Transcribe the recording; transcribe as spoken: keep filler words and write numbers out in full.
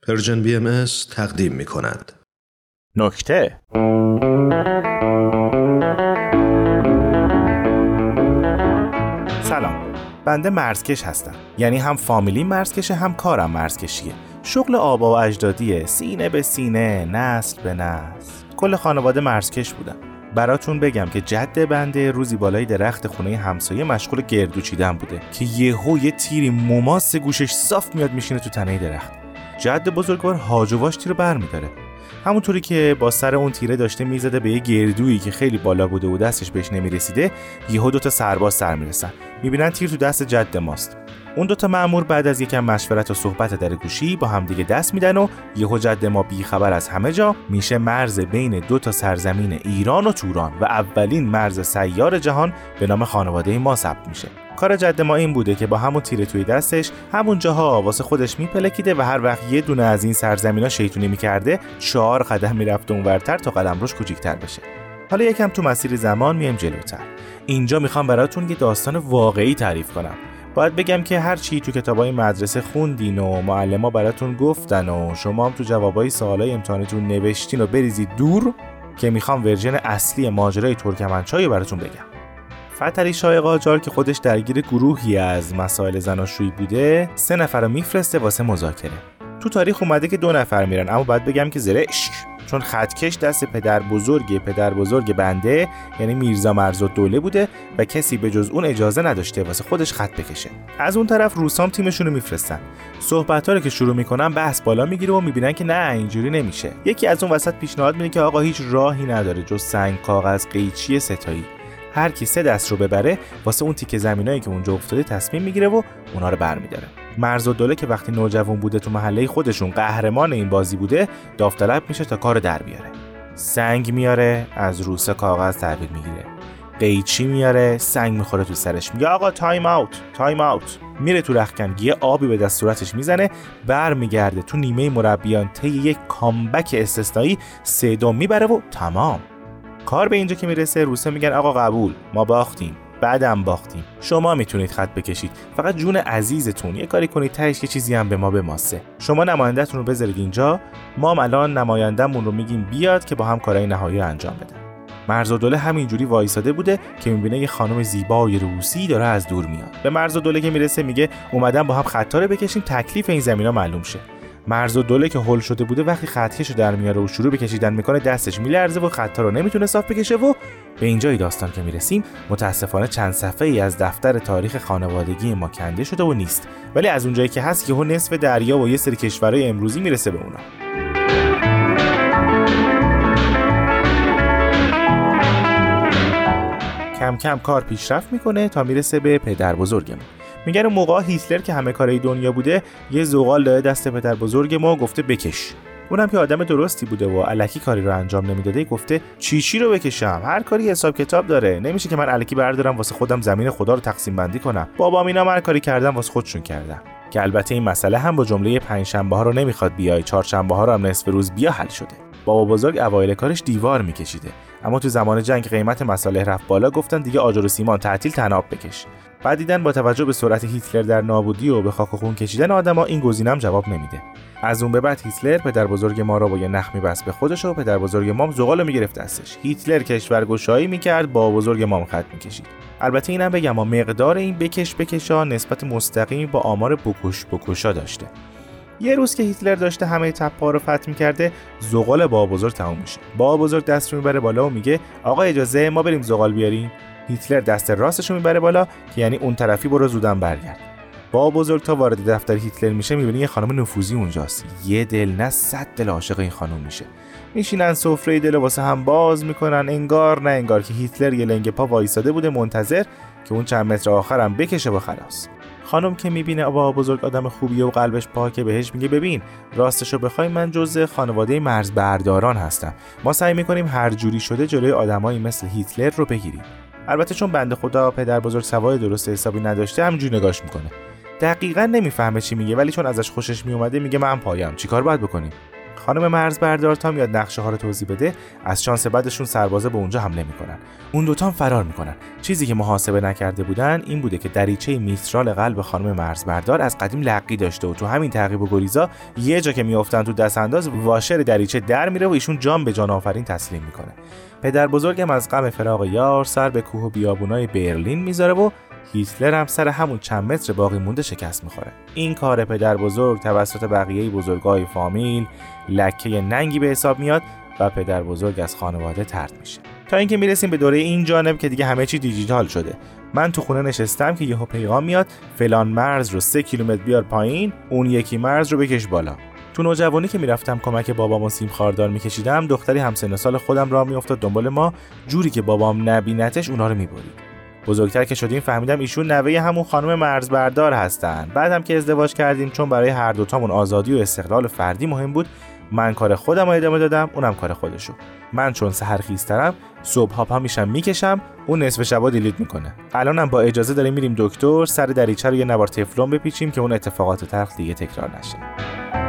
پرژن بی ام اس تقدیم می کند. نکته سلام، بنده مرزکش هستم. یعنی هم فامیلی مرزکشه هم کارم مرزکشیه. شغل آبا و اجدادیه، سینه به سینه، نسل به نسل. کل خانواده مرزکش بودم. براتون بگم که جد بنده روزی بالای درخت خونه همسایه مشغول گردو چیدن بوده که یهو یه تیری مماس گوشش صاف میاد میشینه تو تنه درخت. جد بزرگوار هاجواش تیرو برمی‌داره. همونطوری که با سر اون تیره داشته میزده به یه گردویی که خیلی بالا بوده و دستش بهش نمیرسیده، یهو دوتا سرباز سر میرسن. میبینن تیر تو دست جد ماست. اون دوتا مأمور بعد از یکم مشورت و صحبت در گوشی با هم دیگه دست میدن و یهو جد ما بی خبر از همه جا میشه مرز بین دو تا سرزمین ایران و توران و اولین مرز سیار جهان به نام خانواده ما ثبت میشه. کار جد ما این بوده که با همون تیر توی دستش همون جاها واسه خودش میپلکیده و هر وقت یه دونه از این سرزمینا شیطونی میکرده چهار قدم میرفت اونورتر تا قلمروش کوچیک‌تر بشه. حالا یکم تو مسیر زمان میایم جلوتر. اینجا میخوام براتون یه داستان واقعی تعریف کنم. باید بگم که هر چی تو کتابای مدرسه خوندین و معلما براتون گفتن و شما هم تو جوابای سوالای امتحانتون نوشتین و بریزید دور، که میخوام ورژن اصلی ماجرای ترکمنچای براتون بگم. فتحعلی شاه قاجار که خودش درگیر گروهی از مسائل زناشویی بوده، سه نفر رو میفرسته واسه مذاکره. تو تاریخ اومده که دو نفر میرن، اما باید بگم که زرشک، چون خطکش دست پدر بزرگ پدر بزرگ بنده یعنی میرزا مرزالدوله بوده و کسی به جز اون اجازه نداشته واسه خودش خط بکشه. از اون طرف روسام تیمشون رو میفرستن. صحبت‌ها رو که شروع میکنن بحث بالا میگیره و میبینن که نه اینجوری نمیشه. یکی از اون وسط پیشنهاد میده که آقا هیچ راهی نداره جز سنگ کاغذ قیچی ستایی. هر کی سه دست رو ببره واسه اون تیکه زمینایی که اونجا افتاده تصمیم میگیره و اونا رو برمی‌داره. مرزالدوله که وقتی نوجوان بوده تو محله خودشون قهرمان این بازی بوده، داوطلب میشه تا کار در بیاره. سنگ میاره، از روسا کاغذ تحویل میگیره. قیچی میاره، سنگ میخوره تو سرش، میگه آقا تایم اوت، تایم اوت. میره تو رختکن، یه آبی به دست صورتش میزنه، برمیگرده تو نیمه مربیان طی یک کامبک استثنایی سه دو میبره و تمام. کار به اینجا که میرسه روسا میگن آقا قبول، ما باختیم، بعدم باختیم، شما میتونید خط بکشید، فقط جون عزیزتون یه کاری کنید تهش یه چیزی هم به ما بماسه. شما نماینده‌تون رو بذارید اینجا، ما هم الان نماینده‌مون رو میگیم بیاد که با هم کارهای نهایی انجام بده. مرزالدوله همینجوری وایساده بوده که میبینه یه خانم زیبای روسی داره از دور میاد. به مرزالدوله که میرسه میگه اومدن با هم خطا رو بکشیم، تکلیف این زمینا معلوم شه. مرزالدوله که هول شده بوده وقتی خطکشو در میاره و شروع به کشیدن میکنه دستش میلرزه و خطا رو نمیتونه صاف بکشه و به اینجای داستان که میرسیم متاسفانه چند صفحه‌ای از دفتر تاریخ خانوادگی ما کنده شده و نیست، ولی از اونجایی که هست یهو نصف دریا و یه سری کشورهای امروزی میرسه به اونا. کم کم کار پیشرفت میکنه تا میرسه به پدر بزرگمون. میگن اون موقع هیتلر که همه کارهای دنیا بوده یه زغال داده دست پدر بزرگ ما گفته بکش. اونم که آدم درستی بوده و الکی کاری رو انجام نمیداده گفته چی چی رو بکشم، هر کاری حساب کتاب داره، نمیشه که من الکی بردارم واسه خودم زمین خدا رو تقسیم بندی کنم. بابام اینا هر کاری کردن واسه خودشون کردن. که البته این مسئله هم با جمله پنج شنبه ها رو نمیخواد بیای، چهار شنبه ها رو هم نصف روز بیا حل شده. بابا بزرگ اوایل کارش دیوار میکشیده، اما تو زمان جنگ قیمت مصالح رفت بالا، گفتن دیگه آجر و سیمان تعطیل تناب بکش. بعد دیدن با توجه به سرعت هیتلر در نابودی و به خاک و خون کشیدن آدما این گزینه هم جواب نمیده. از اون به بعد هیتلر پدر بزرگ ما رو با یه نخ می‌بست به خودش و پدر بزرگ مام زغالو میگرفت دستش. هیتلر کشورگشایی میکرد، با بزرگ مام خط میکشید. البته اینم بگم ما مقدار این بکش بکشا نسبت مستقیمی با آمار بکش بکشا داشته. یه روز که هیتلر داشته همه تپه‌ها رو فتح می‌کرده، زغال بابا بزرگ تموم میشه. بابا بزرگ دست رو میبره بالا و میگه آقا اجازه ما بریم زغال بیاریم. هیتلر دست راستش رو میبره بالا که یعنی اون طرفی برو زودن برگرد. بابا بزرگ تا وارد دفتر هیتلر میشه میبینه یه خانم نفوذی اونجاست. یه دل نه صد دل عاشق این خانم میشه. میشینن سفره دل واسه هم باز میکنن، انگار نه انگار که هیتلر یه لنگ پا وایساده بوده منتظر که اون چند متر آخرم بکشه و خلاص. خانم که میبینه بابا بزرگ آدم خوبیه و قلبش پاکه، بهش میگه ببین راستشو بخوای من جزء خانواده مرزبرداران هستم، ما سعی میکنیم هر جوری شده جلوی آدمایی مثل هیتلر رو بگیریم. البته چون بنده خدا پدر بزرگ سوای درست حسابی نداشته همینجوری نگاش میکنه، دقیقاً نمیفهمه چی میگه، ولی چون ازش خوشش میومده میگه من پایم، چیکار باید بکنیم؟ خانم مرزبردار تا میاد نقشه ها رو توضیح بده، از شانس بعدشون سربازا به اونجا حمله میکنن. اون دوتا هم فرار میکنن. چیزی که محاسبه نکرده بودن این بوده که دریچه میترال قلب خانم مرزبردار از قدیم لقی داشته و تو همین تعقیب و گریزا یه جا که میافتن تو دست انداز واشر دریچه در میره و ایشون جان به جان آفرین تسلیم میکنه. پدر بزرگم از غم فراق یار سر به کوه و بیابونای برلین میذاره و هیتلر هم سر همون چند متر باقی مونده شکست میخوره. این کار پدر بزرگ توسط بقیه بزرگای فامیل لکه ننگی به حساب میاد و پدر بزرگ از خانواده طرد میشه. تا اینکه میرسیم به دوره این جانب که دیگه همه چی دیجیتال شده. من تو خونه نشستم که یهو پیغام میاد فلان مرز رو سه کیلومتر بیار پایین، اون یکی مرز رو بکش بالا. تو نوجوانی که میرفتم کمک بابامو سیم خاردار میکشیدم، دختری همسن سال خودم راه میافتاد دنبال ما، جوری که بابام نبینتش اونا رو میبرید. بزرگتر که شدیم فهمیدم ایشون نوه همون خانم مرزبردار هستن. بعدم که ازدواج کردیم، چون برای هر دوتامون آزادی و استقلال فردی مهم بود، من کار خودم رو ادامه دادم، اونم کار خودشو. من چون سحرخیزترم، صبح‌ها پا میشم میکشم، اون نصف شبا دیلیت میکنه. الانم با اجازه داریم میریم دکتر سر دریچه رو یه نوار تفلون بپیچیم که اون اتفاقات تلخ دیگه تکرار نشه.